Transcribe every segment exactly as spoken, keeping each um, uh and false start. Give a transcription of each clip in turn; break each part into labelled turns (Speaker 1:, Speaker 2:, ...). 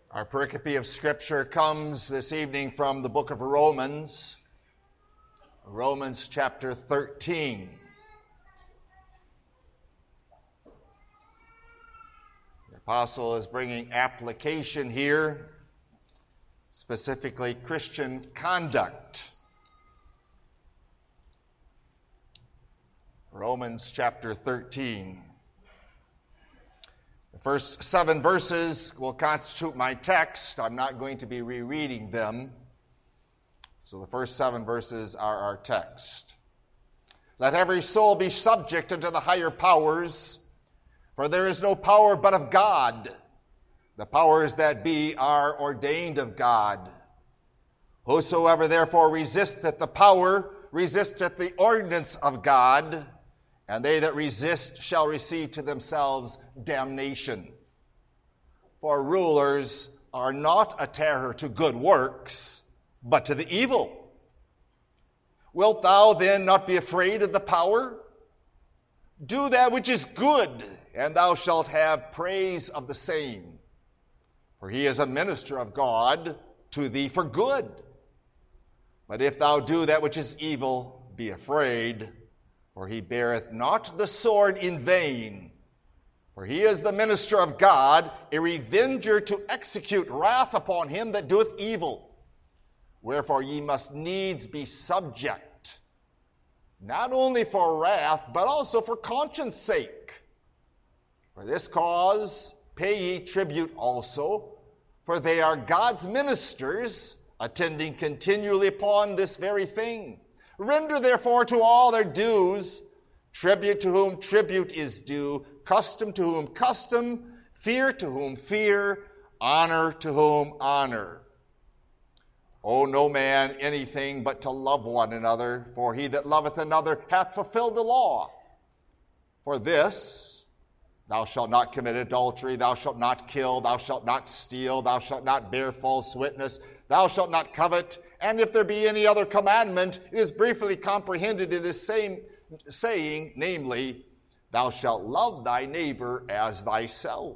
Speaker 1: Our pericope of Scripture comes this evening from the book of Romans, Romans chapter thirteen. The apostle is bringing application here, specifically Christian conduct. Romans chapter thirteen. The first seven verses will constitute my text. I'm not going to be rereading them. So the first seven verses are our text. Let every soul be subject unto the higher powers, for there is no power but of God. The powers that be are ordained of God. Whosoever therefore resisteth the power, resisteth the ordinance of God, and they that resist shall receive to themselves damnation. For rulers are not a terror to good works, but to the evil. Wilt thou then not be afraid of the power? Do that which is good, and thou shalt have praise of the same. For he is a minister of God to thee for good. But if thou do that which is evil, be afraid, for he beareth not the sword in vain. For he is the minister of God, a revenger to execute wrath upon him that doeth evil. Wherefore ye must needs be subject, not only for wrath, but also for conscience sake. For this cause pay ye tribute also, for they are God's ministers, attending continually upon this very thing. Render therefore to all their dues, tribute to whom tribute is due, custom to whom custom, fear to whom fear, honor to whom honor. Owe no man anything but to love one another, for he that loveth another hath fulfilled the law. For this, thou shalt not commit adultery, thou shalt not kill, thou shalt not steal, thou shalt not bear false witness, thou shalt not covet. And if there be any other commandment, it is briefly comprehended in this same saying, namely, thou shalt love thy neighbor as thyself.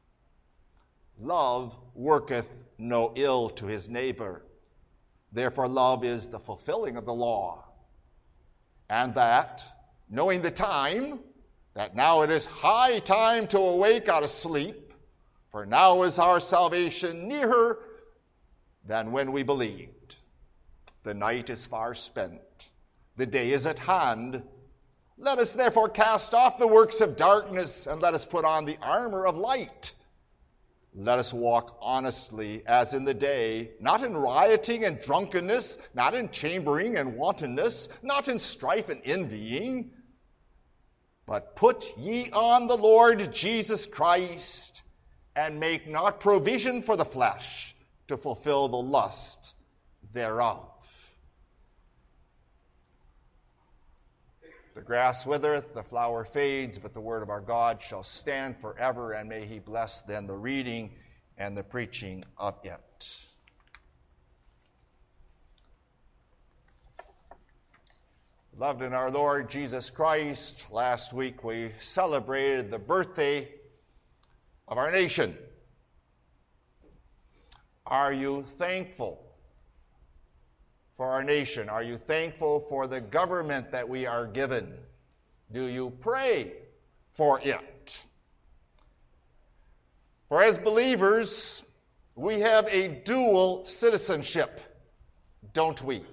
Speaker 1: Love worketh no ill to his neighbor. Therefore love is the fulfilling of the law. And that, knowing the time, that now it is high time to awake out of sleep, for now is our salvation nearer than when we believed. The night is far spent. The day is at hand. Let us therefore cast off the works of darkness, and let us put on the armor of light. Let us walk honestly as in the day, not in rioting and drunkenness, not in chambering and wantonness, not in strife and envying, but put ye on the Lord Jesus Christ, and make not provision for the flesh to fulfill the lust thereof. The grass withereth, the flower fades, but the word of our God shall stand forever, and may he bless then the reading and the preaching of it. Beloved in our Lord Jesus Christ, last week we celebrated the birthday of our nation. Are you thankful for our nation? Are you thankful for the government that we are given? Do you pray for it? For as believers, we have a dual citizenship, don't we?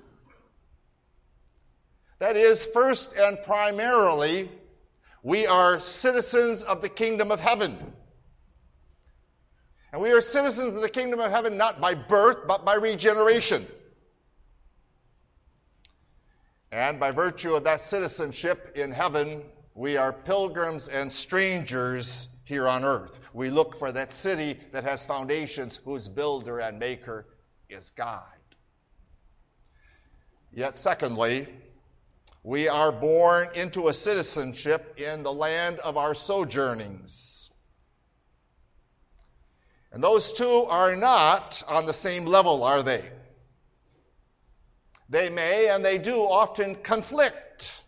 Speaker 1: That is, first and primarily, we are citizens of the kingdom of heaven. And we are citizens of the kingdom of heaven not by birth, but by regeneration. And by virtue of that citizenship in heaven, we are pilgrims and strangers here on earth. We look for that city that has foundations, whose builder and maker is God. Yet secondly, we are born into a citizenship in the land of our sojournings. And those two are not on the same level, are they? They may and they do often conflict.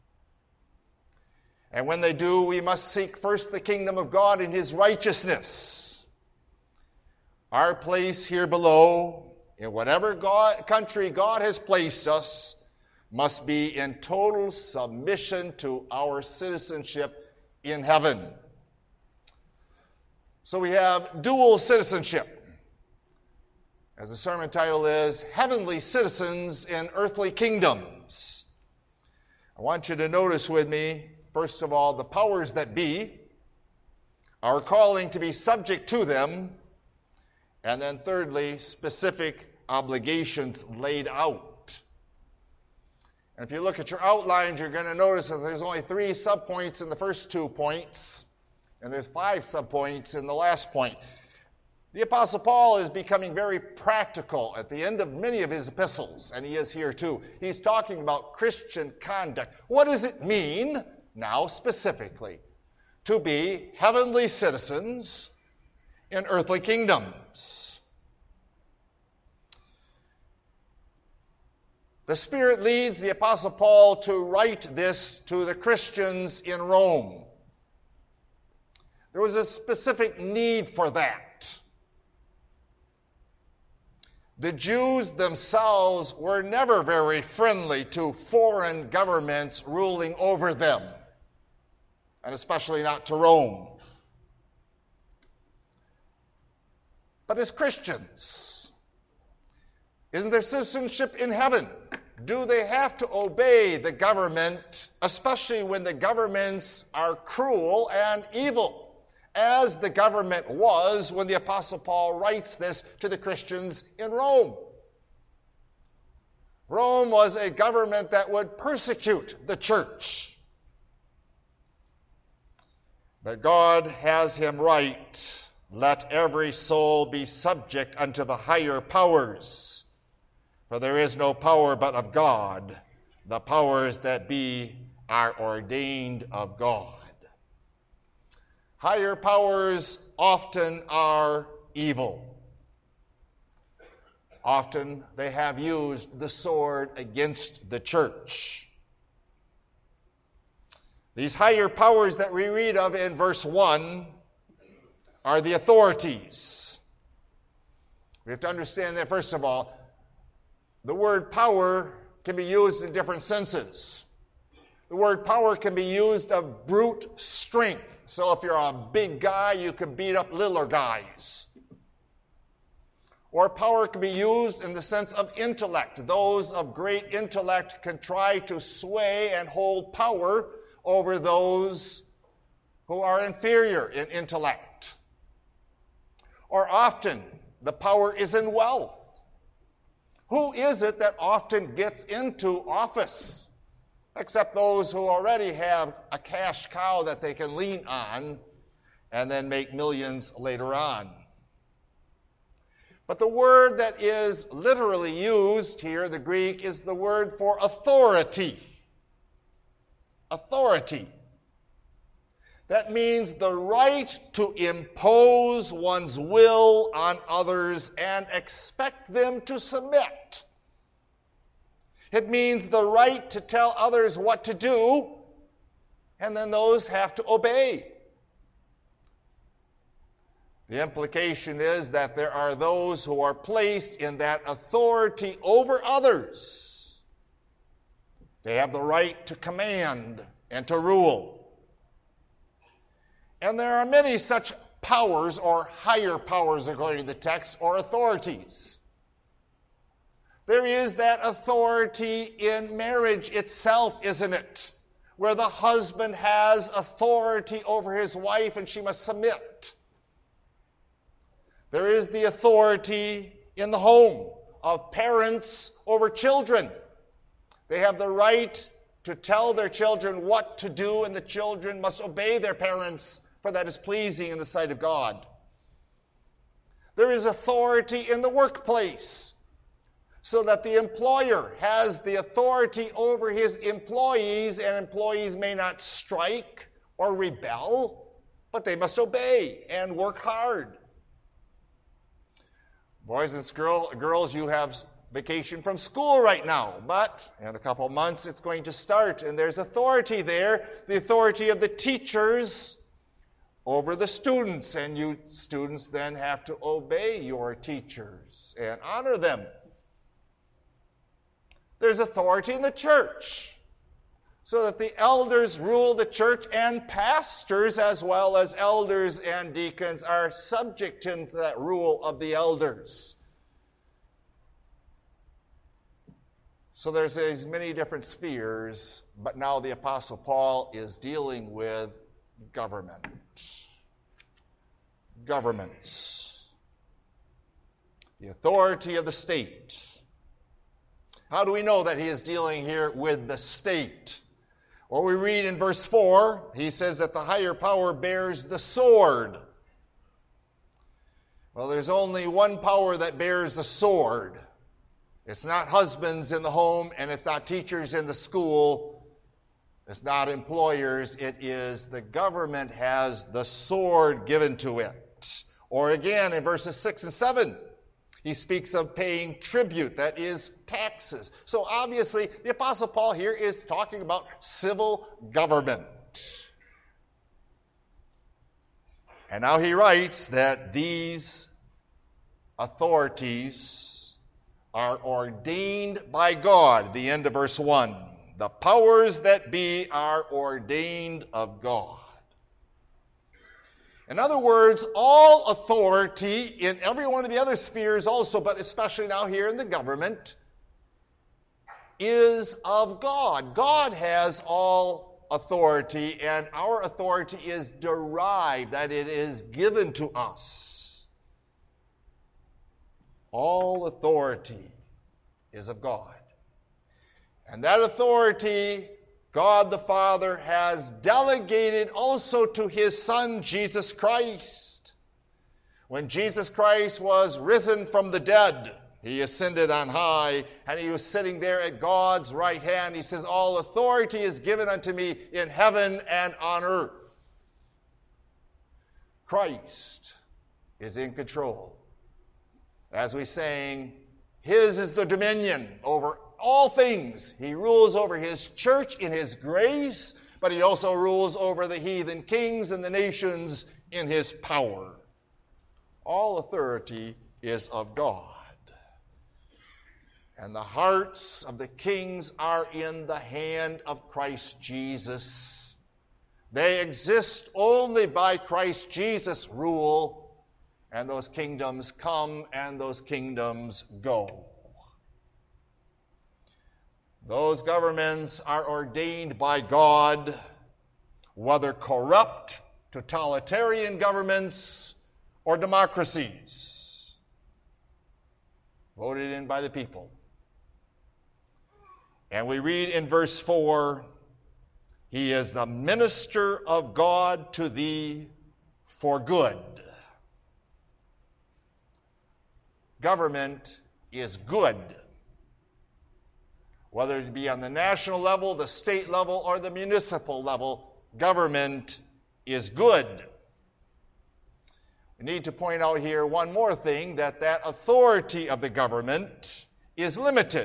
Speaker 1: And when they do, we must seek first the kingdom of God and his righteousness. Our place here below, in whatever God, country God has placed us, must be in total submission to our citizenship in heaven. So we have dual citizenship. As the sermon title is, Heavenly Citizens in Earthly Kingdoms. I want you to notice with me, first of all, the powers that be, our calling to be subject to them, and then thirdly, specific obligations laid out. And if you look at your outlines, you're going to notice that there's only three subpoints in the first two points, and there's five subpoints in the last point. The Apostle Paul is becoming very practical at the end of many of his epistles, and he is here too. He's talking about Christian conduct. What does it mean, now specifically, to be heavenly citizens in earthly kingdoms? The Spirit leads the Apostle Paul to write this to the Christians in Rome. There was a specific need for that. The Jews themselves were never very friendly to foreign governments ruling over them, and especially not to Rome. But as Christians, isn't their citizenship in heaven? Do they have to obey the government, especially when the governments are cruel and evil, as the government was when the Apostle Paul writes this to the Christians in Rome? Rome was a government that would persecute the church. But God has him write, "Let every soul be subject unto the higher powers, for there is no power but of God. The powers that be are ordained of God." Higher powers often are evil. Often they have used the sword against the church. These higher powers that we read of in verse one are the authorities. We have to understand that, first of all, the word power can be used in different senses. The word power can be used of brute strength. So if you're a big guy, you can beat up littler guys. Or power can be used in the sense of intellect. Those of great intellect can try to sway and hold power over those who are inferior in intellect. Or often, the power is in wealth. Who is it that often gets into office? Except those who already have a cash cow that they can lean on and then make millions later on. But the word that is literally used here, the Greek, is the word for authority. Authority. That means the right to impose one's will on others and expect them to submit. It means the right to tell others what to do, and then those have to obey. The implication is that there are those who are placed in that authority over others. They have the right to command and to rule. And there are many such powers, or higher powers according to the text, or authorities. There is that authority in marriage itself, isn't it? Where the husband has authority over his wife and she must submit. There is the authority in the home of parents over children. They have the right to tell their children what to do, and the children must obey their parents, for that is pleasing in the sight of God. There is authority in the workplace, so that the employer has the authority over his employees, and employees may not strike or rebel, but they must obey and work hard. Boys and girl, girls, you have vacation from school right now, but in a couple of months it's going to start, and there's authority there, the authority of the teachers over the students, and you students then have to obey your teachers and honor them. There's authority in the church, so that the elders rule the church, and pastors as well as elders and deacons are subject to that rule of the elders. So there's these many different spheres, but now the Apostle Paul is dealing with government. Governments. The authority of the state. How do we know that he is dealing here with the state? Well, we read in verse four, he says that the higher power bears the sword. Well, there's only one power that bears the sword. It's not husbands in the home, and it's not teachers in the school. It's not employers. It is the government has the sword given to it. Or again, in verses six and seven, he speaks of paying tribute, that is, taxes. So obviously, the Apostle Paul here is talking about civil government. And now he writes that these authorities are ordained by God. The end of verse one. The powers that be are ordained of God. In other words, all authority in every one of the other spheres also, but especially now here in the government, is of God. God has all authority, and our authority is derived, that it is given to us. All authority is of God. And that authority, God the Father has delegated also to his Son, Jesus Christ. When Jesus Christ was risen from the dead, he ascended on high, and he was sitting there at God's right hand. He says, all authority is given unto me in heaven and on earth. Christ is in control. As we sang, his is the dominion over all things. He rules over his church in his grace, but he also rules over the heathen kings and the nations in his power. All authority is of God. And the hearts of the kings are in the hand of Christ Jesus. They exist only by Christ Jesus' rule, and those kingdoms come and those kingdoms go. Those governments are ordained by God, whether corrupt, totalitarian governments, or democracies, voted in by the people. And we read in verse four, he is the minister of God to thee for good. Government is good. Whether it be on the national level, the state level, or the municipal level, government is good. We need to point out here one more thing, that that authority of the government is limited.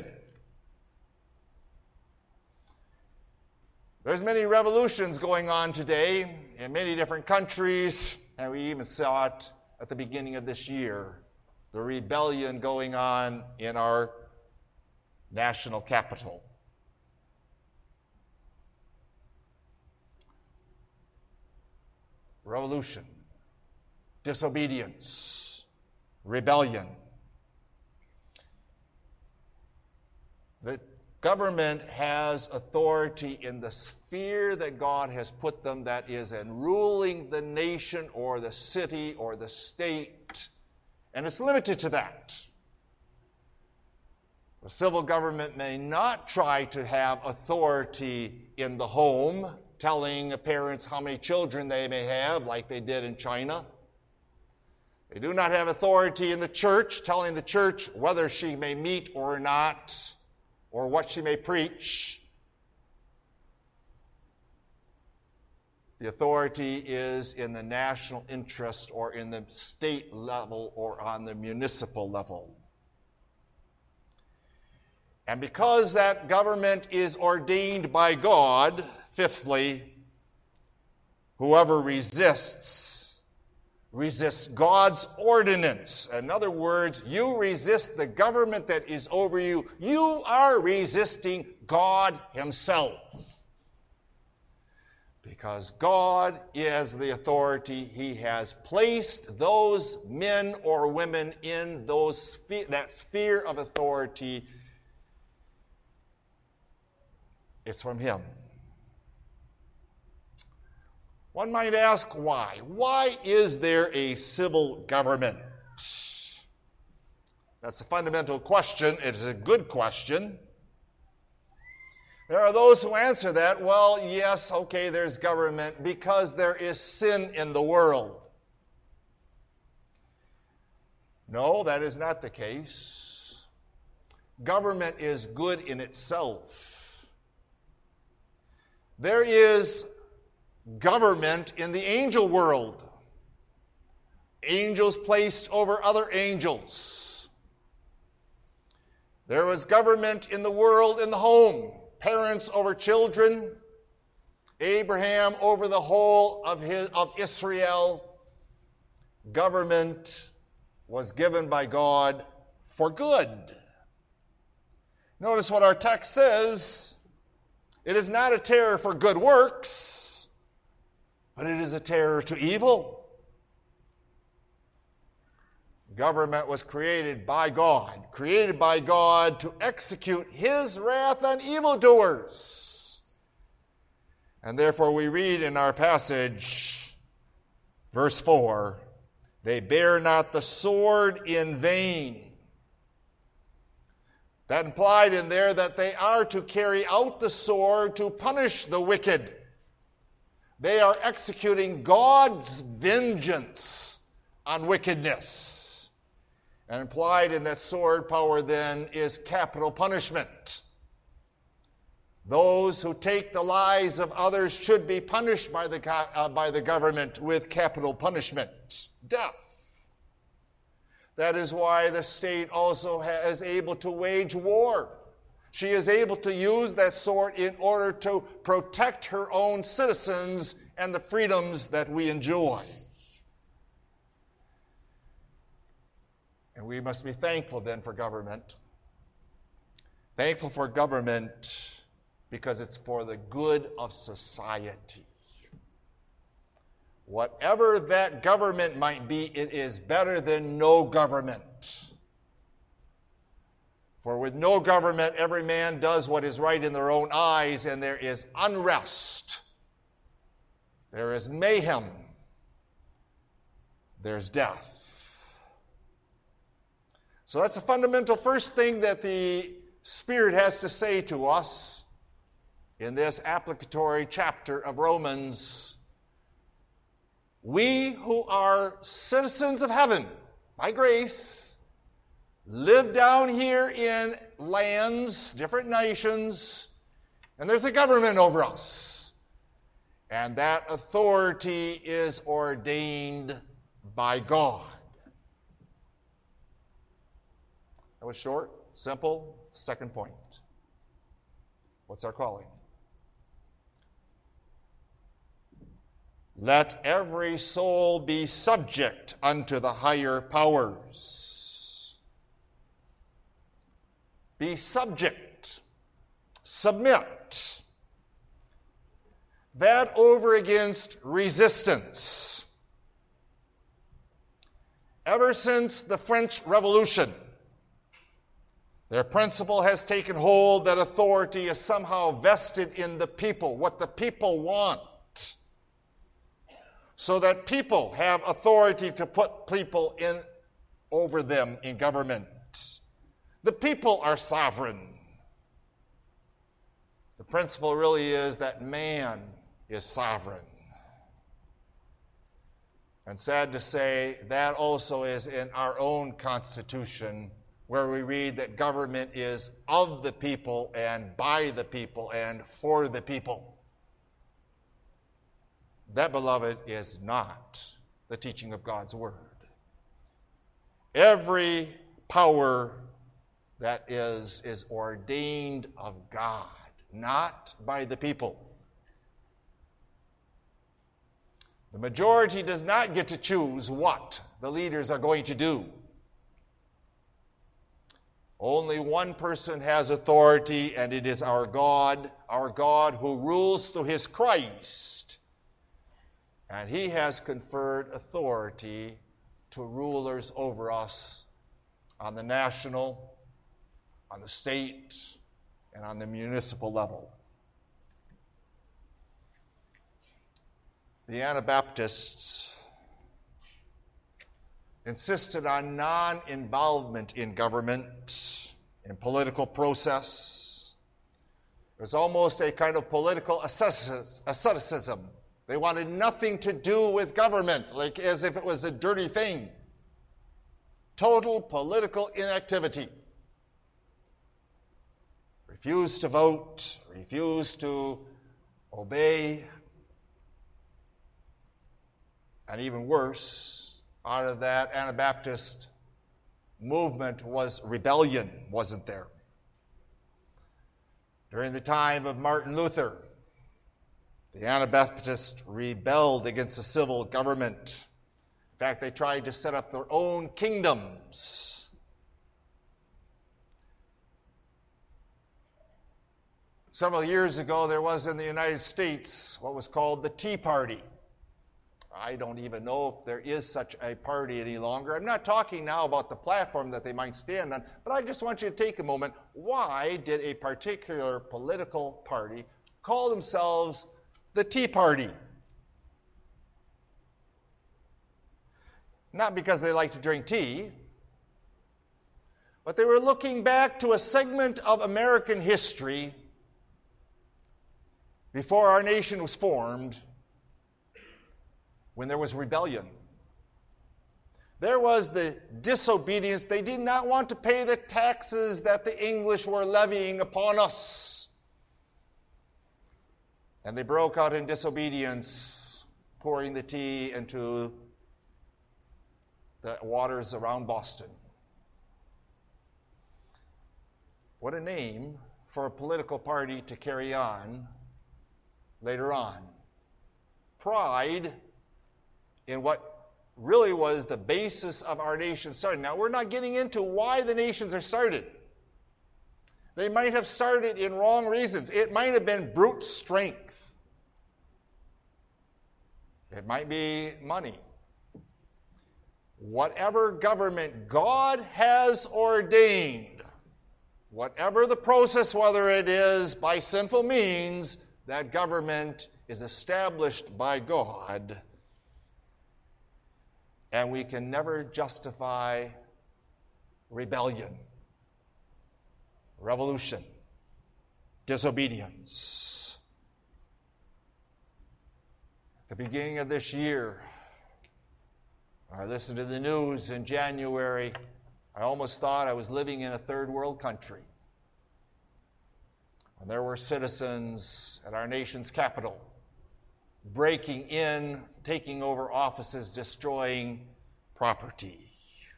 Speaker 1: There's many revolutions going on today in many different countries, and we even saw it at the beginning of this year. The rebellion going on in our national capital. Revolution, disobedience, rebellion. The government has authority in the sphere that God has put them, that is in ruling the nation or the city or the state. And it's limited to that. The civil government may not try to have authority in the home, telling parents how many children they may have, like they did in China. They do not have authority in the church, telling the church whether she may meet or not, or what she may preach. The authority is in the national interest or in the state level or on the municipal level. And because that government is ordained by God, fifthly, Whoever resists, resists God's ordinance. In other words, you resist the government that is over you. You are resisting God himself. Because God is the authority. He has placed those men or women in those that sphere of authority. It's from him. One might ask why. Why is there a civil government? That's a fundamental question. It is a good question. There are those who answer that, well, yes, okay, there's government because there is sin in the world. No, that is not the case. Government is good in itself. There is government in the angel world. Angels placed over other angels. There was government in the world in the home. Parents over children, Abraham over the whole of, his, of Israel. Government was given by God for good. Notice what our text says. It is not a terror for good works, but it is a terror to evil. Government was created by God, created by God to execute his wrath on evildoers. And therefore we read in our passage, verse four, they bear not the sword in vain. That implied in there that they are to carry out the sword to punish the wicked. They are executing God's vengeance on wickedness. And implied in that sword power then is capital punishment. Those who take the lives of others should be punished by the, uh, by the government with capital punishment, death. That is why the state also is able to wage war. She is able to use that sword in order to protect her own citizens and the freedoms that we enjoy. And we must be thankful then for government. Thankful for government because it's for the good of society. Whatever that government might be, it is better than no government. For with no government, every man does what is right in their own eyes, and there is unrest. There is mayhem. There's death. So that's the fundamental first thing that the Spirit has to say to us in this applicatory chapter of Romans. We who are citizens of heaven, by grace, live down here in lands, different nations, and there's a government over us. And that authority is ordained by God. That was short, simple. Second point. What's our calling? Let every soul be subject unto the higher powers. Be subject. Submit. That over against resistance. Ever since the French Revolution, their principle has taken hold that authority is somehow vested in the people, what the people want. So that people have authority to put people in over them in government. The people are sovereign. The principle really is that man is sovereign. And sad to say, that also is in our own Constitution, where we read that government is of the people and by the people and for the people. That, beloved, is not the teaching of God's Word. Every power that is, is ordained of God, not by the people. The majority does not get to choose what the leaders are going to do. Only one person has authority, and it is our God, our God who rules through his Christ. And he has conferred authority to rulers over us on the national, on the state, and on the municipal level. The Anabaptists insisted on non-involvement in government, in political process. It was almost a kind of political asceticism. They wanted nothing to do with government, like as if it was a dirty thing. Total political inactivity. Refused to vote, refused to obey, and even worse, out of that Anabaptist movement was rebellion, wasn't there? During the time of Martin Luther, the Anabaptists rebelled against the civil government. In fact, they tried to set up their own kingdoms. Several years ago, there was in the United States what was called the Tea Party. I don't even know if there is such a party any longer. I'm not talking now about the platform that they might stand on, but I just want you to take a moment. Why did a particular political party call themselves the Tea Party? Not because they like to drink tea, but they were looking back to a segment of American history before our nation was formed, when there was rebellion. There was the disobedience. They did not want to pay the taxes that the English were levying upon us. And they broke out in disobedience, pouring the tea into the waters around Boston. What a name for a political party to carry on later on. Pride in what really was the basis of our nation starting. Now, we're not getting into why the nations are started. They might have started in wrong reasons. It might have been brute strength. It might be money. Whatever government God has ordained, whatever the process, whether it is by sinful means, that government is established by God. And we can never justify rebellion, revolution, disobedience. At the beginning of this year, I listened to the news in January. I almost thought I was living in a third world country. And there were citizens at our nation's capital breaking in, taking over offices, destroying property.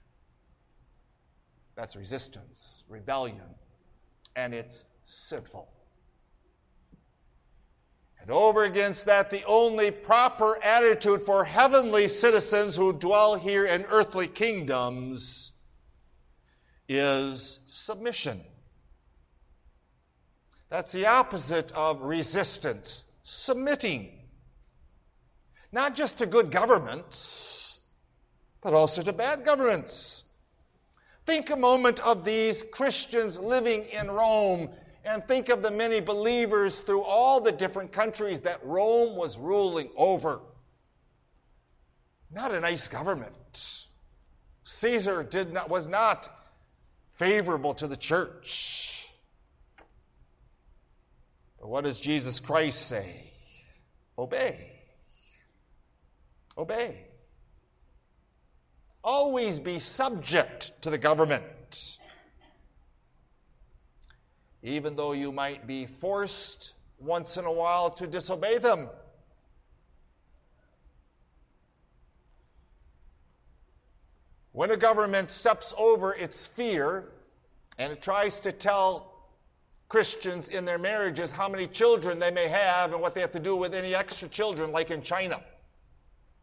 Speaker 1: That's resistance, rebellion, and it's sinful. And over against that, the only proper attitude for heavenly citizens who dwell here in earthly kingdoms is submission. That's the opposite of resistance, submitting. Not just to good governments, but also to bad governments. Think a moment of these Christians living in Rome, and think of the many believers through all the different countries that Rome was ruling over. Not a nice government. Caesar did not, was not favorable to the church. But what does Jesus Christ say? Obey. Obey. Always be subject to the government, even though you might be forced once in a while to disobey them. When a government steps over its sphere and it tries to tell Christians in their marriages how many children they may have and what they have to do with any extra children, like in China,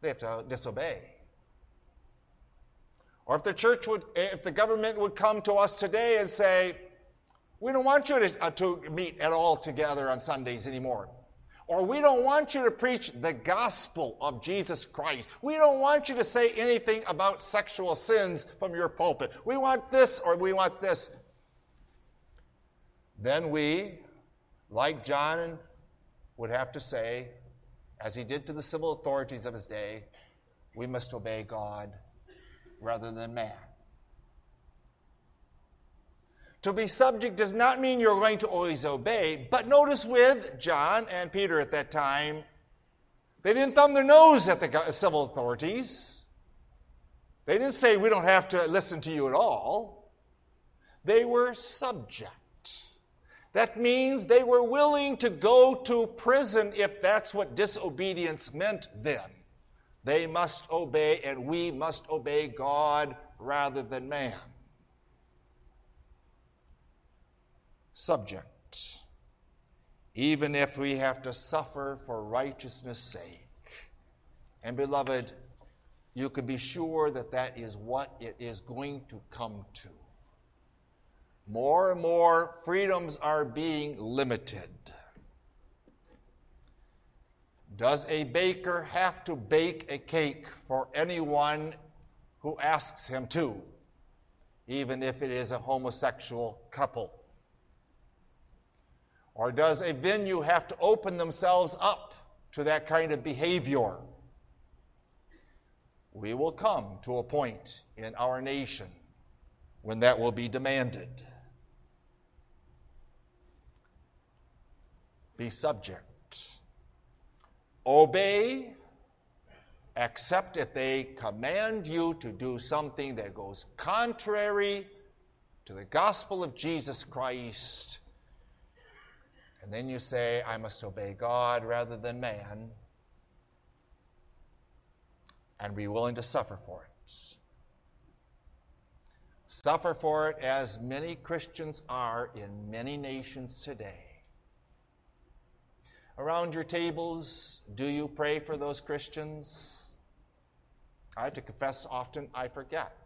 Speaker 1: they have to disobey. Or if the church would, if the government would come to us today and say, we don't want you to, uh, to meet at all together on Sundays anymore. Or we don't want you to preach the gospel of Jesus Christ. We don't want you to say anything about sexual sins from your pulpit. We want this or we want this. Then we, like John, would have to say, as he did to the civil authorities of his day, we must obey God rather than man. To be subject does not mean you're going to always obey, but notice with John and Peter at that time, they didn't thumb their nose at the civil authorities. They didn't say, we don't have to listen to you at all. They were subject. That means they were willing to go to prison if that's what disobedience meant then. They must obey, and we must obey God rather than man. Subject. Even if we have to suffer for righteousness' sake. And beloved, you can be sure that that is what it is going to come to. More and more freedoms are being limited. Does a baker have to bake a cake for anyone who asks him to, even if it is a homosexual couple? Or does a venue have to open themselves up to that kind of behavior? We will come to a point in our nation when that will be demanded. Be subject. Obey, except if they command you to do something that goes contrary to the gospel of Jesus Christ. And then you say, I must obey God rather than man, and be willing to suffer for it. Suffer for it as many Christians are in many nations today. Around your tables, do you pray for those Christians? I have to confess often I forget.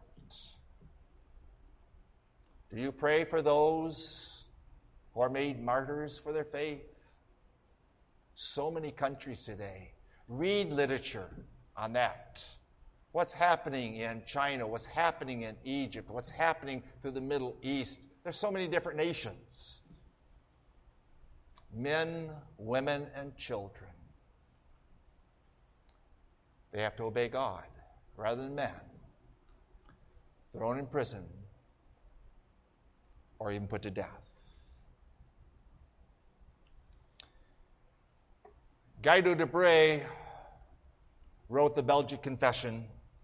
Speaker 1: Do you pray for those who are made martyrs for their faith? So many countries today. Read literature on that. What's happening in China? What's happening in Egypt? What's happening through the Middle East? There's so many different nations. Men, women, and children. They have to obey God rather than man. Thrown in prison or even put to death. Guido de Brès wrote the Belgic Confession.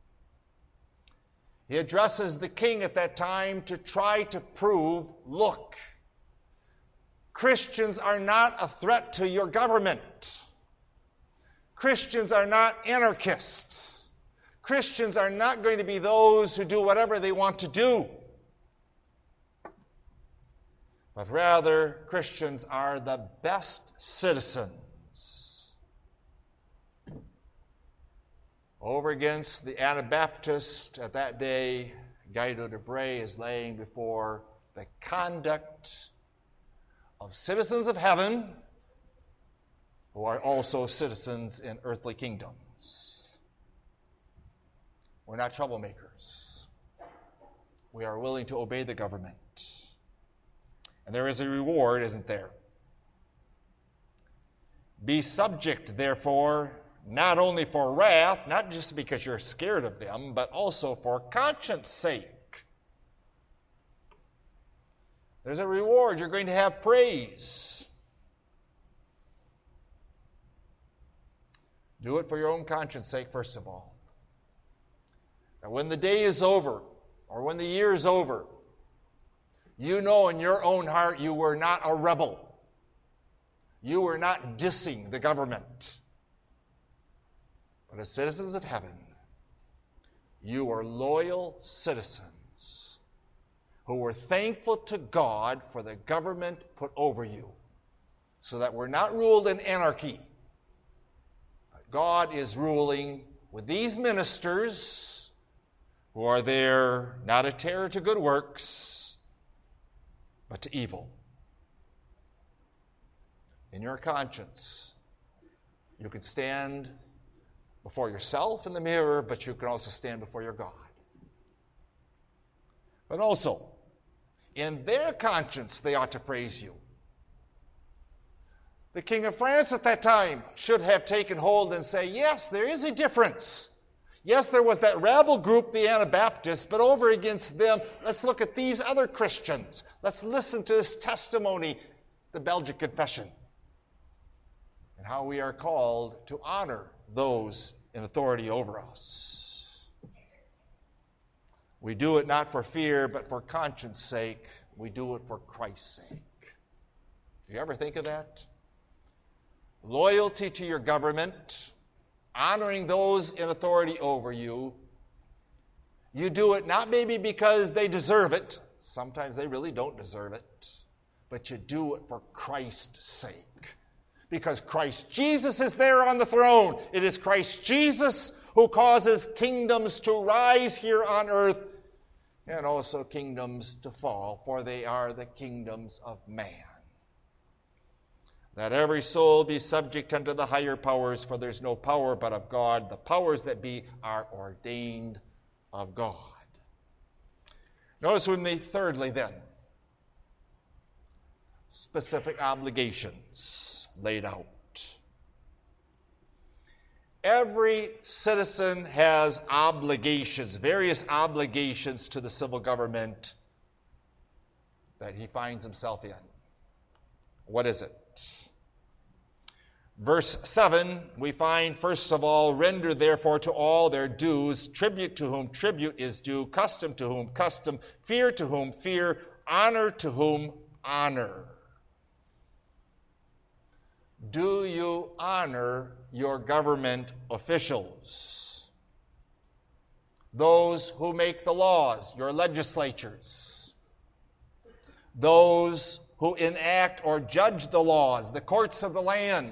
Speaker 1: He addresses the king at that time to try to prove, look, Christians are not a threat to your government. Christians are not anarchists. Christians are not going to be those who do whatever they want to do. But rather, Christians are the best citizens. Over against the Anabaptist at that day, Guido de Brès is laying before the conduct of citizens of heaven who are also citizens in earthly kingdoms. We're not troublemakers. We are willing to obey the government. And there is a reward, isn't there? Be subject, therefore, not only for wrath, not just because you're scared of them, but also for conscience sake. There's a reward. You're going to have praise. Do it for your own conscience sake, first of all. And when the day is over, or when the year is over, you know in your own heart you were not a rebel. You were not dissing the government. But as citizens of heaven, you are loyal citizens who were thankful to God for the government put over you, so that we're not ruled in anarchy. But God is ruling with these ministers who are there not a terror to good works, but to evil. In your conscience, you can stand before yourself in the mirror, but you can also stand before your God. But also, in their conscience, they ought to praise you. The King of France at that time should have taken hold and say, yes, there is a difference. Yes, there was that rabble group, the Anabaptists, but over against them, let's look at these other Christians. Let's listen to this testimony, the Belgic Confession, and how we are called to honor those in authority over us. We do it not for fear, but for conscience sake. We do it for Christ's sake. Do you ever think of that? Loyalty to your government, honoring those in authority over you. You do it not maybe because they deserve it. Sometimes they really don't deserve it. But you do it for Christ's sake. Because Christ Jesus is there on the throne. It is Christ Jesus who causes kingdoms to rise here on earth and also kingdoms to fall, for they are the kingdoms of man. Let every soul be subject unto the higher powers, for there's no power but of God. The powers that be are ordained of God. Notice with me, thirdly then, specific obligations laid out. Every citizen has obligations, various obligations to the civil government that he finds himself in. What is it? Verse seven, we find, first of all, render therefore to all their dues, tribute to whom tribute is due, custom to whom custom, fear to whom fear, honor to whom honor. Do you honor your government officials? Those who make the laws, your legislatures. Those who enact or judge the laws, the courts of the land.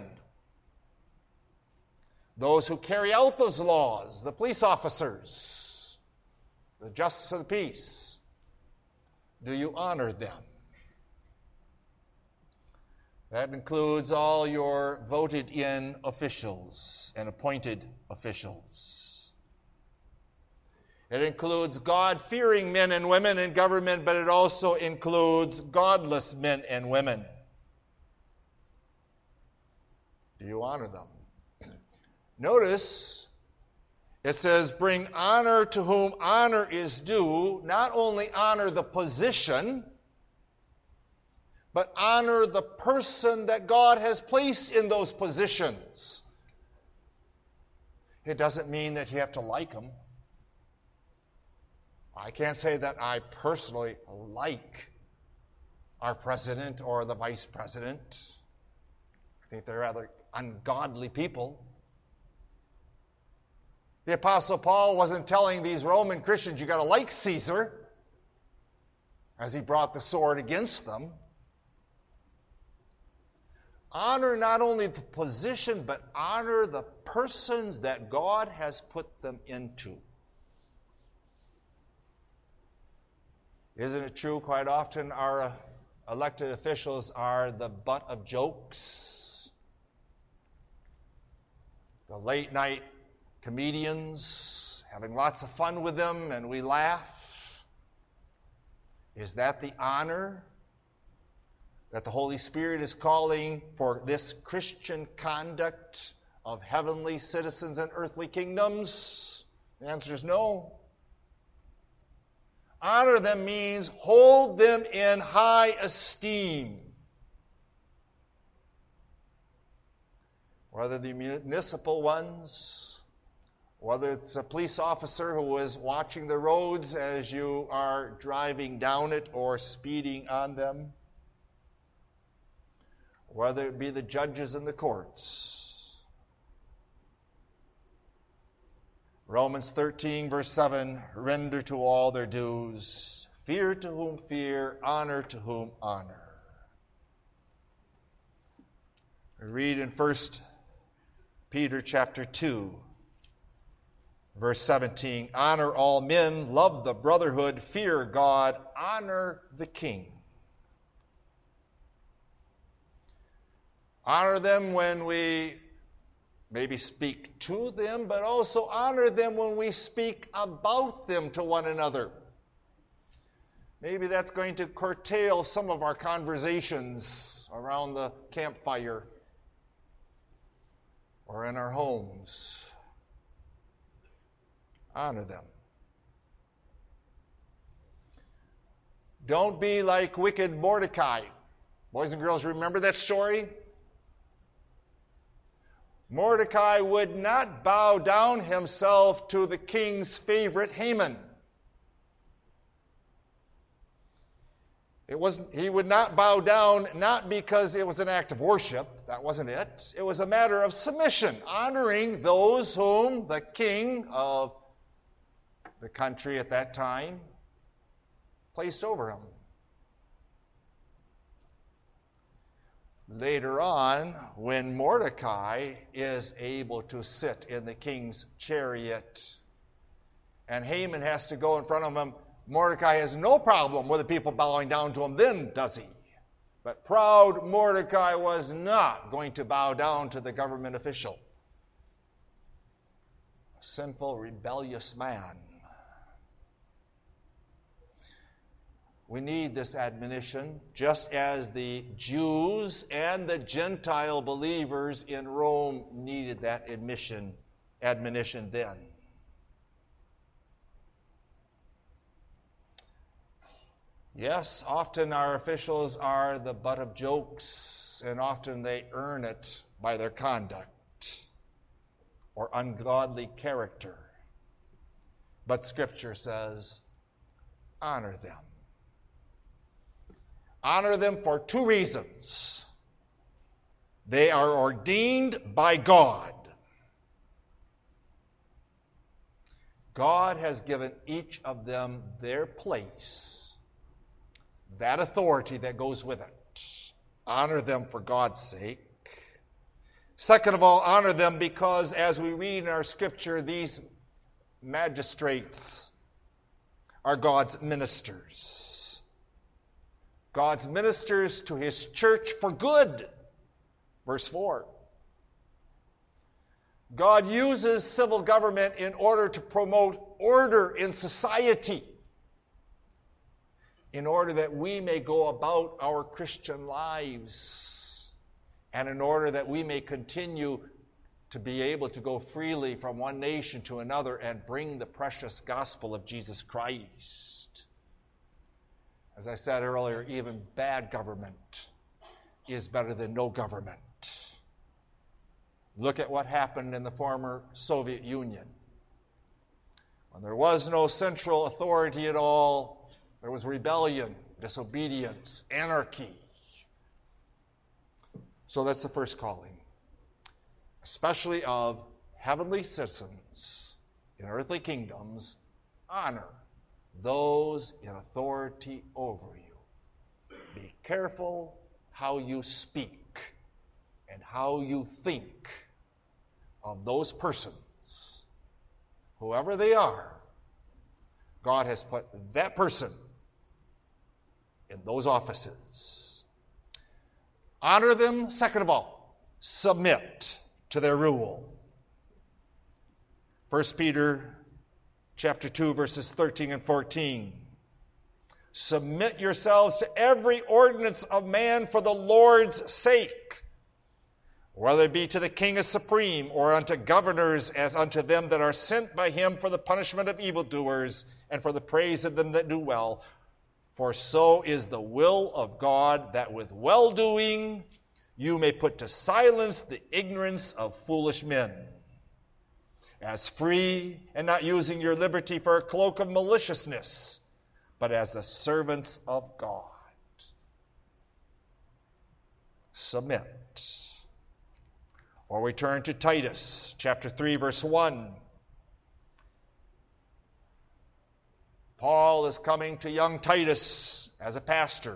Speaker 1: Those who carry out those laws, the police officers, the justice of the peace. Do you honor them? That includes all your voted-in officials and appointed officials. It includes God-fearing men and women in government, but it also includes godless men and women. Do you honor them? Notice, it says, bring honor to whom honor is due. Not only honor the position, but honor the person that God has placed in those positions. It doesn't mean that you have to like them. I can't say that I personally like our president or the vice president. I think they're rather ungodly people. The Apostle Paul wasn't telling these Roman Christians, you got to like Caesar, as he brought the sword against them. Honor not only the position, but honor the persons that God has put them into. Isn't it true quite often our uh, elected officials are the butt of jokes? The late night comedians, having lots of fun with them, and we laugh. Is that the honor that the Holy Spirit is calling for this Christian conduct of heavenly citizens and earthly kingdoms? The answer is no. Honor them means hold them in high esteem. Whether the municipal ones, whether it's a police officer who is watching the roads as you are driving down it or speeding on them, whether it be the judges in the courts. Romans thirteen, verse seven, render to all their dues, fear to whom fear, honor to whom honor. We read in First Peter chapter two, Verse seventeen, honor all men, love the brotherhood, fear God, honor the king. Honor them when we maybe speak to them, but also honor them when we speak about them to one another. Maybe that's going to curtail some of our conversations around the campfire or in our homes. Honor them. Don't be like wicked Mordecai. Boys and girls, remember that story? Mordecai would not bow down himself to the king's favorite, Haman. It was, he would not bow down, not because it was an act of worship. That wasn't it. It was a matter of submission, honoring those whom the king of the country at that time placed over him. Later on, when Mordecai is able to sit in the king's chariot and Haman has to go in front of him, Mordecai has no problem with the people bowing down to him then, does he? But proud Mordecai was not going to bow down to the government official. A sinful, rebellious man. We need this admonition, just as the Jews and the Gentile believers in Rome needed that admission, admonition then. Yes, often our officials are the butt of jokes, and often they earn it by their conduct or ungodly character. But Scripture says, honor them. Honor them for two reasons. They are ordained by God. God has given each of them their place, that authority that goes with it. Honor them for God's sake. Second of all, honor them because, as we read in our Scripture, these magistrates are God's ministers. God's ministers to his church for good. Verse four. God uses civil government in order to promote order in society, in order that we may go about our Christian lives, and in order that we may continue to be able to go freely from one nation to another and bring the precious gospel of Jesus Christ. As I said earlier, even bad government is better than no government. Look at what happened in the former Soviet Union. When there was no central authority at all, there was rebellion, disobedience, anarchy. So that's the first calling, especially of heavenly citizens in earthly kingdoms. Honor those in authority over you. Be careful how you speak and how you think of those persons. Whoever they are, God has put that person in those offices. Honor them. Second of all, submit to their rule. First Peter chapter two, verses thirteen and fourteen. Submit yourselves to every ordinance of man for the Lord's sake, whether it be to the king as supreme, or unto governors as unto them that are sent by him for the punishment of evildoers and for the praise of them that do well. For so is the will of God, that with well-doing you may put to silence the ignorance of foolish men. As free, and not using your liberty for a cloak of maliciousness, but as the servants of God. Submit. Or we turn to Titus, chapter three, verse one. Paul is coming to young Titus as a pastor.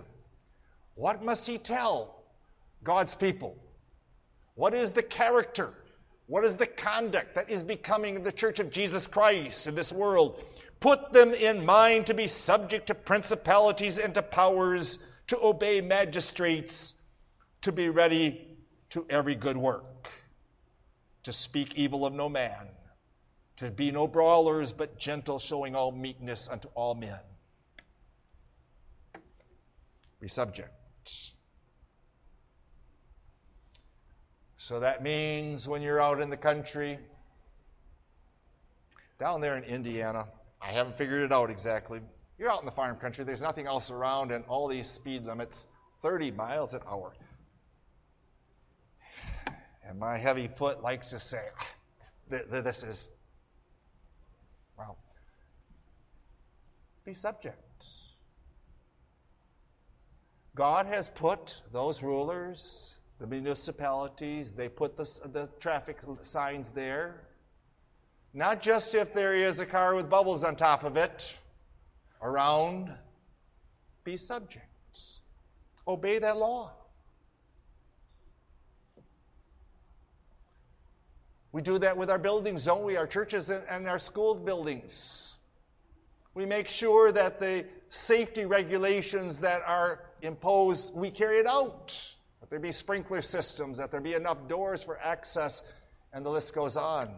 Speaker 1: What must he tell God's people? What is the character What is the conduct that is becoming of the Church of Jesus Christ in this world? Put them in mind to be subject to principalities and to powers, to obey magistrates, to be ready to every good work, to speak evil of no man, to be no brawlers, but gentle, showing all meekness unto all men. Be subject. So that means when you're out in the country, down there in Indiana, I haven't figured it out exactly. You're out in the farm country, there's nothing else around, and all these speed limits, thirty miles an hour. And my heavy foot likes to say, this is, well, be subject. God has put those rulers, the municipalities, they put the, the traffic signs there. Not just if there is a car with bubbles on top of it, around. Be subject. Obey that law. We do that with our buildings, don't we? Our churches and, and our school buildings. We make sure that the safety regulations that are imposed, we carry it out. That there be sprinkler systems, that there be enough doors for access, and the list goes on.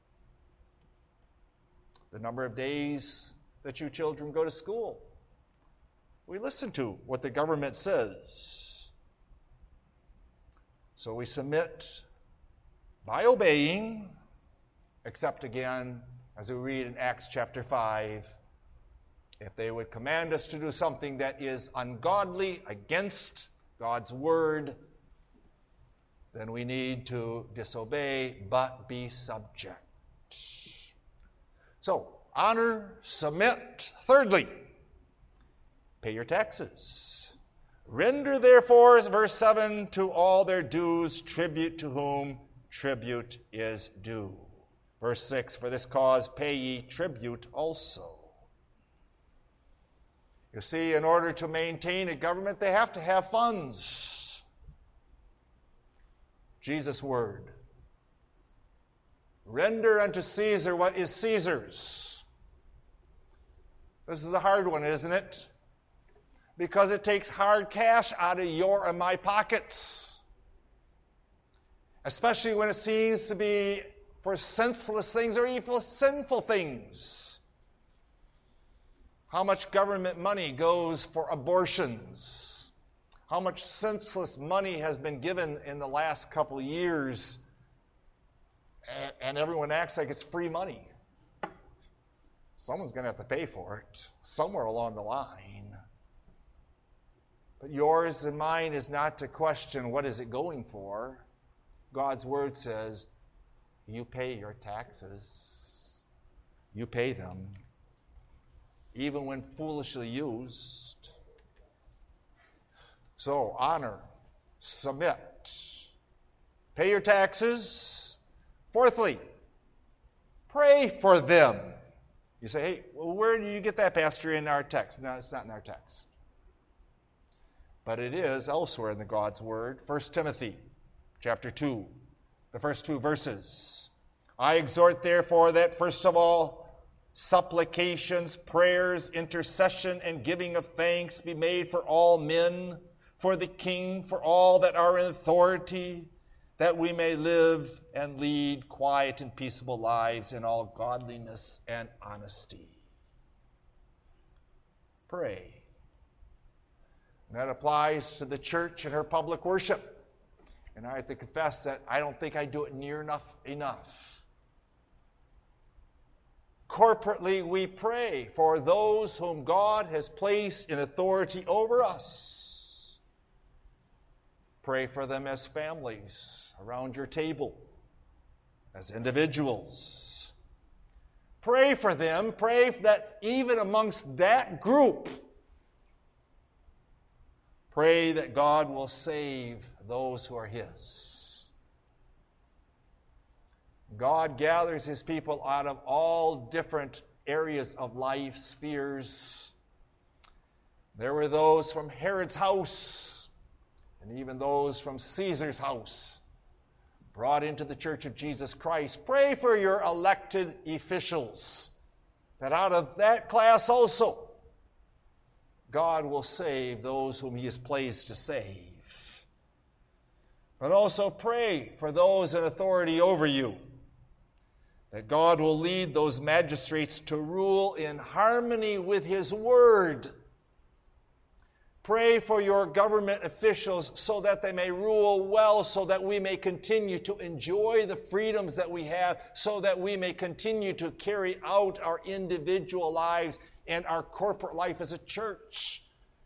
Speaker 1: The number of days that you children go to school. We listen to what the government says. So we submit by obeying, except again, as we read in Acts chapter five, if they would command us to do something that is ungodly, against God's word, then we need to disobey, but be subject. So, honor, submit. Thirdly, pay your taxes. Render therefore, verse seven, to all their dues, tribute to whom tribute is due. Verse six, for this cause pay ye tribute also. You see, in order to maintain a government, they have to have funds. Jesus' word. Render unto Caesar what is Caesar's. This is a hard one, isn't it? Because it takes hard cash out of your and my pockets. Especially when it seems to be for senseless things or even sinful things. How much government money goes for abortions? How much senseless money has been given in the last couple of years? And, and everyone acts like it's free money. Someone's going to have to pay for it somewhere along the line. But yours and mine is not to question what is it going for. God's word says, you pay your taxes. You pay them. Even when foolishly used. So, honor, submit, pay your taxes. Fourthly, pray for them. You say, hey, well, where do you get that, Pastor, in our text? No, it's not in our text. But it is elsewhere in the God's Word. First Timothy chapter two, the first two verses. I exhort, therefore, that first of all, supplications, prayers, intercession, and giving of thanks be made for all men, for the king, for all that are in authority, that we may live and lead quiet and peaceable lives in all godliness and honesty. Pray. And that applies to the church and her public worship. And I have to confess that I don't think I do it near enough enough. Corporately, we pray for those whom God has placed in authority over us. Pray for them as families around your table, as individuals. Pray for them. Pray that even amongst that group, pray that God will save those who are His. God gathers His people out of all different areas of life, spheres. There were those from Herod's house, and even those from Caesar's house. brought into the Church of Jesus Christ. Pray for your elected officials, that out of that class also, God will save those whom He is pleased to save. But also pray for those in authority over you, that God will lead those magistrates to rule in harmony with His Word. Pray for your government officials so that they may rule well, so that we may continue to enjoy the freedoms that we have, so that we may continue to carry out our individual lives and our corporate life as a church.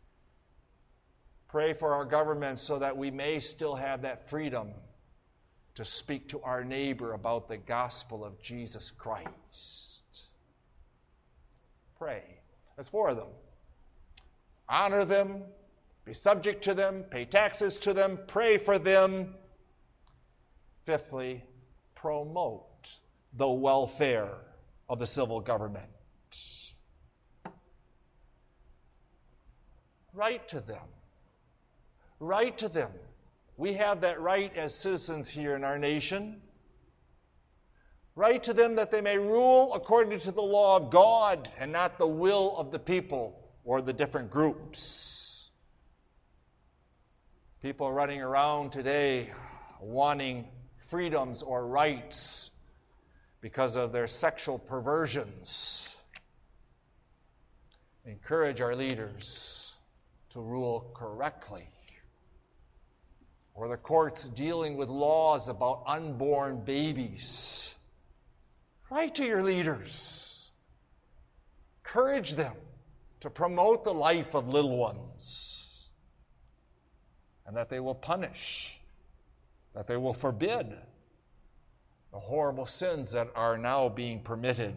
Speaker 1: Pray for our government so that we may still have that freedom to speak to our neighbor about the gospel of Jesus Christ. Pray. That's four of them. Honor them, be subject to them, pay taxes to them, pray for them. Fifthly, promote the welfare of the civil government. Write to them. Write to them. We have that right as citizens here in our nation. Write to them that they may rule according to the law of God and not the will of the people or the different groups. People are running around today wanting freedoms or rights because of their sexual perversions. Encourage our leaders to rule correctly. Or the courts dealing with laws about unborn babies. Write to your leaders. Encourage them to promote the life of little ones, and that they will punish, that they will forbid the horrible sins that are now being permitted.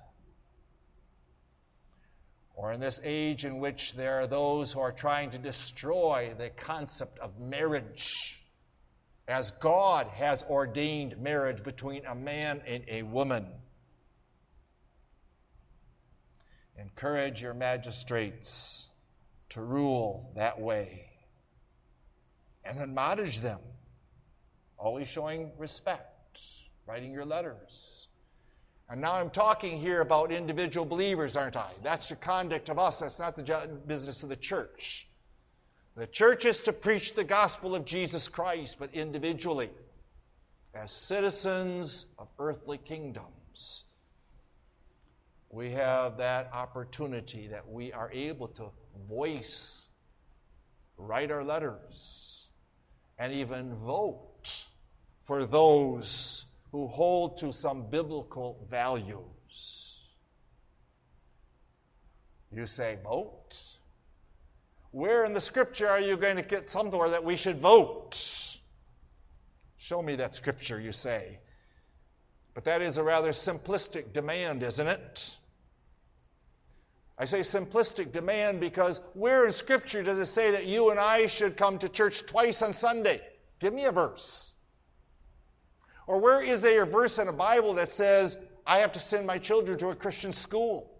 Speaker 1: Or in this age in which there are those who are trying to destroy the concept of marriage, as God has ordained marriage between a man and a woman. Encourage your magistrates to rule that way. And admonish them, always showing respect, writing your letters. And now I'm talking here about individual believers, aren't I? That's the conduct of us. That's not the business of the church. The church is to preach the gospel of Jesus Christ, but individually, as citizens of earthly kingdoms, we have that opportunity that we are able to voice, write our letters, and even vote for those who hold to some biblical values. You say, vote? Where in the scripture are you going to get somewhere that we should vote? Show me that scripture, you say. But that is a rather simplistic demand, isn't it? I say simplistic demand because where in Scripture does it say that you and I should come to church twice on Sunday? Give me a verse. Or where is there a verse in the Bible that says, I have to send my children to a Christian school?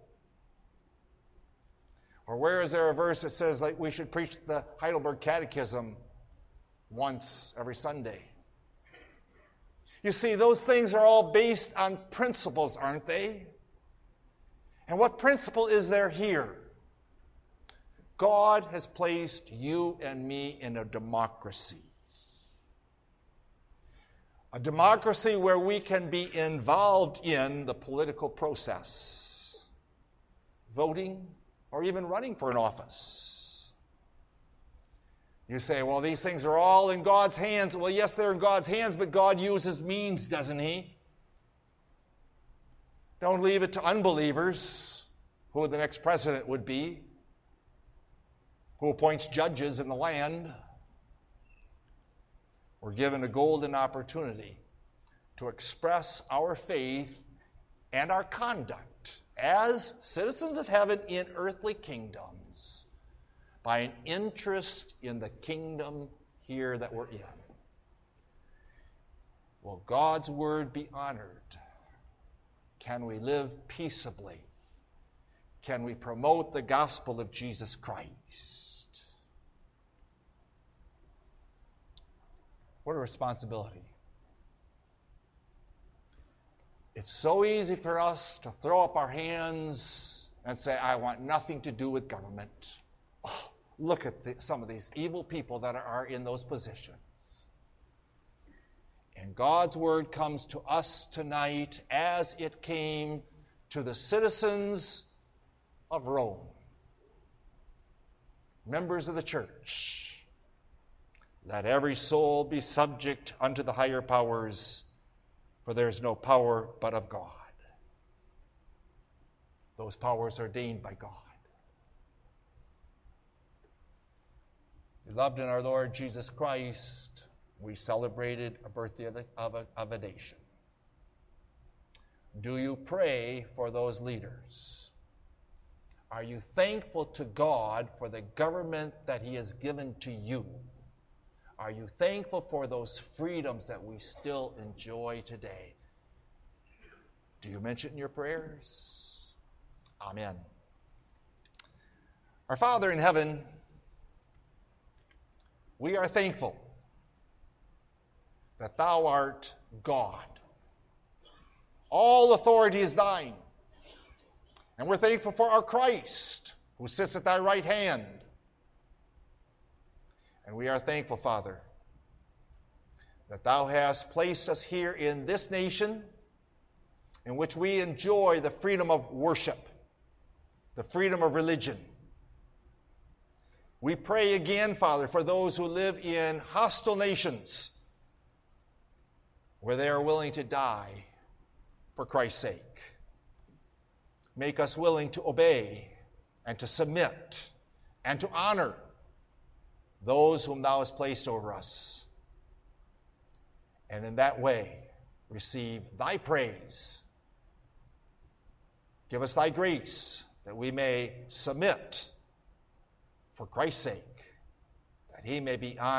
Speaker 1: Or where is there a verse that says like we should preach the Heidelberg Catechism once every Sunday? You see, those things are all based on principles, aren't they? And what principle is there here? God has placed you and me in a democracy. A democracy where we can be involved in the political process, voting, or even running for an office. You say, well, these things are all in God's hands. Well, yes, they're in God's hands, but God uses means, doesn't He? Don't leave it to unbelievers who the next president would be, who appoints judges in the land. We're given a golden opportunity to express our faith and our conduct as citizens of heaven in earthly kingdoms by an interest in the kingdom here that we're in. Will God's word be honored? Can we live peaceably? Can we promote the gospel of Jesus Christ? What a responsibility. It's so easy for us to throw up our hands and say, I want nothing to do with government. Oh, look at the, some of these evil people that are in those positions. And God's word comes to us tonight as it came to the citizens of Rome, members of the church. Let every soul be subject unto the higher powers, for there is no power but of God. Those powers are ordained by God. Beloved in our Lord Jesus Christ, we celebrated a birthday of a, of, a, of a nation. Do you pray for those leaders? Are you thankful to God for the government that He has given to you? Are you thankful for those freedoms that we still enjoy today? Do you mention it in your prayers? Amen. Our Father in heaven, we are thankful that Thou art God. All authority is Thine. And we're thankful for our Christ, who sits at Thy right hand. And we are thankful, Father, that Thou hast placed us here in this nation in which we enjoy the freedom of worship, the freedom of religion. We pray again, Father, for those who live in hostile nations where they are willing to die for Christ's sake. Make us willing to obey and to submit and to honor those whom Thou hast placed over us. And in that way, receive Thy praise. Give us Thy grace that we may submit for Christ's sake, that He may be honored